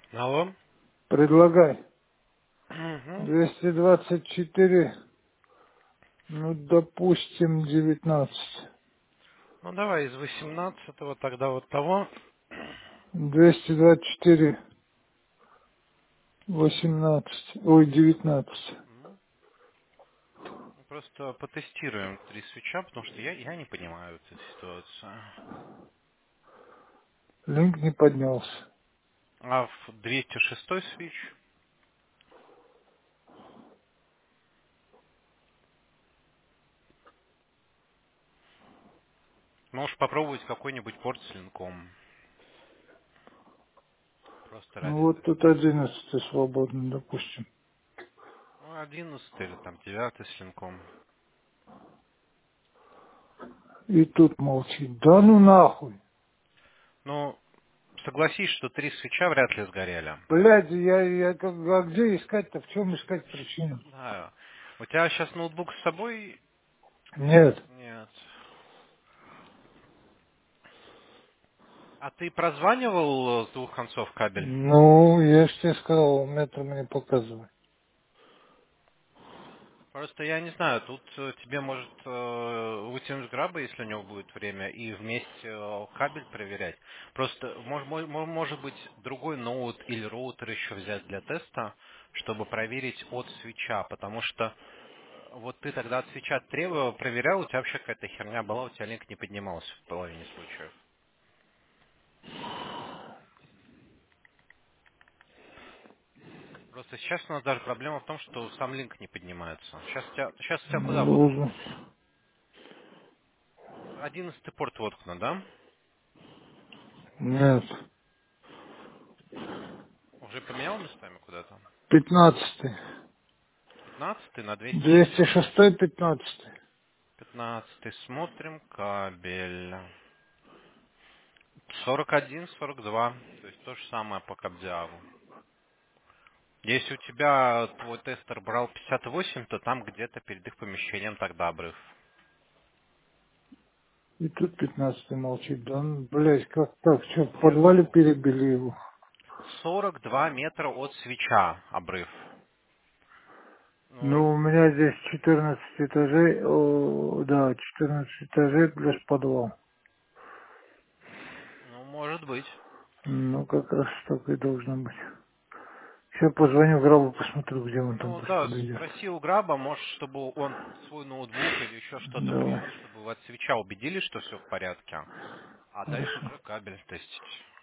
Алло. Предлагай. Мгм. 224, ну, допустим, 19. Ну давай из 18 тогда вот того. 224, 18. Ой, 19. Просто потестируем три свеча, потому что я не понимаю эту ситуацию. Линк не поднялся. А в 206 свич можешь попробовать какой-нибудь порт с линком. Просто Ну, ради вот тут теста. 11 свободно, допустим. Ну, 11 или там 9 с линком. И тут молчит. Да ну нахуй. Ну, согласись, что три свеча вряд ли сгорели. Блядь, а где искать-то? В чем искать причину? Да. У тебя сейчас ноутбук с собой? Нет. Нет. А ты прозванивал с двух концов кабель? Ну, я же тебе сказал, метр мне показывай. Просто я не знаю, тут тебе может вытянуть граба, если у него будет время, и вместе кабель проверять. Просто может быть другой ноут или роутер еще взять для теста, чтобы проверить от свеча, потому что вот ты тогда от свеча требовал, проверял, у тебя вообще какая-то херня была, у тебя линк не поднимался в половине случаев. Просто сейчас у нас даже проблема в том, что сам линк не поднимается. Сейчас у тебя куда воткнут? Нужно. 11 порт воткнут, да? Нет. Уже поменял местами куда-то? 15. 15 на 200. 206, 15. 15 смотрим кабель. 41, 42. То есть то же самое по кабдиагу. Если у тебя твой тестер брал 58, то там где-то перед их помещением тогда обрыв. И тут 15 молчит. Да, ну, блядь, как так? Что, в Нет. подвале перебили его? 42 метра от свеча обрыв. Ну, Ну, у меня здесь 14 этажей, да, 14 этажей плюс подвал. ну, может быть. Ну, как раз так и должно быть. Сейчас позвоню Грабу, посмотрю, где он там Ну пусть да, подойдет. спроси у Граба, может, чтобы он свой ноутбук или еще что-то Давай. привез, чтобы вы от свеча убедились, что все в порядке. А дальше Хорошо. уже кабель тестить.